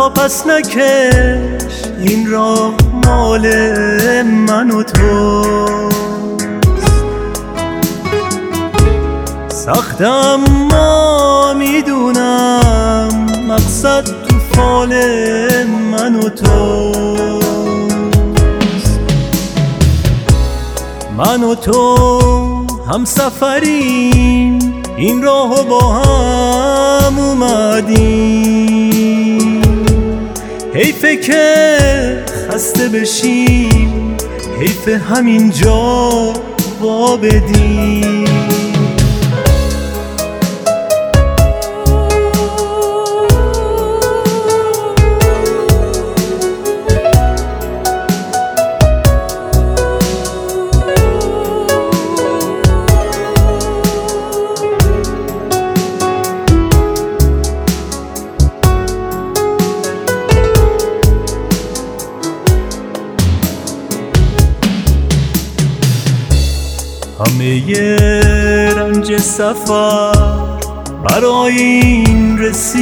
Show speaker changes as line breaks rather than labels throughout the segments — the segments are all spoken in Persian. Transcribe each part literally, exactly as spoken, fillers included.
بابا پس نکش، این راه مال من و توست. سخت اما میدونم مقصد تو فال من و توست. من و تو هم سفریم، این راهو با هم اومدیم. حیفه که خسته بشیم، حیف همین جا وا بدیم. همه رنج سفر برای این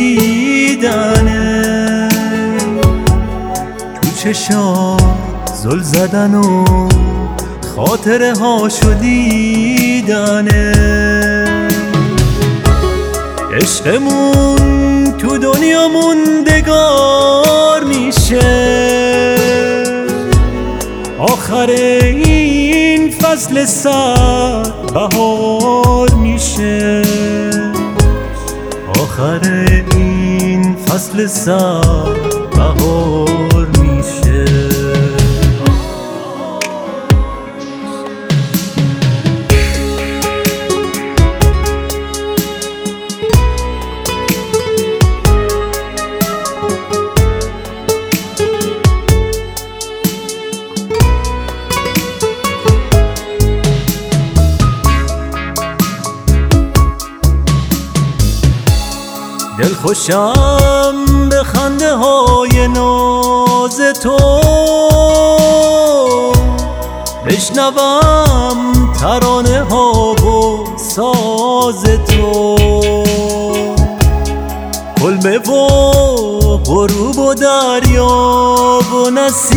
رسیدنه، تو چشام زل زدن و خاطره ها شدیدنه. عشقمون تو دنیا موندگار میشه، آخر این فصل سرد بهار میشه. آخر این فصل سرد بهار میشه. دلخوشم به خنده های ناز تو، بشنوم ترانه ها و ساز تو. کلبه و غروب و دریا و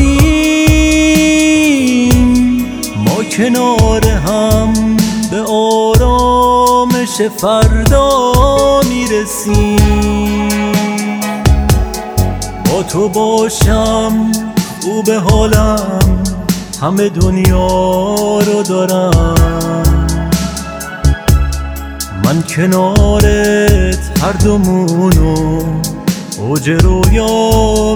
نسیم، ما کنار هم به آرامش فردا میرسیم. با تو باشم خوب حالم، همه دنیا رو دارم. من کنارت هر دومونو اوج رویا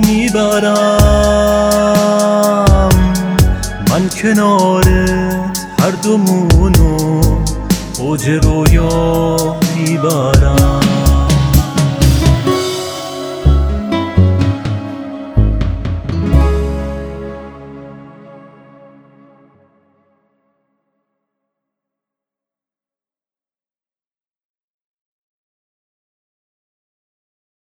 میبرم. من کنارت هر دومونو اوج رویا میبرم.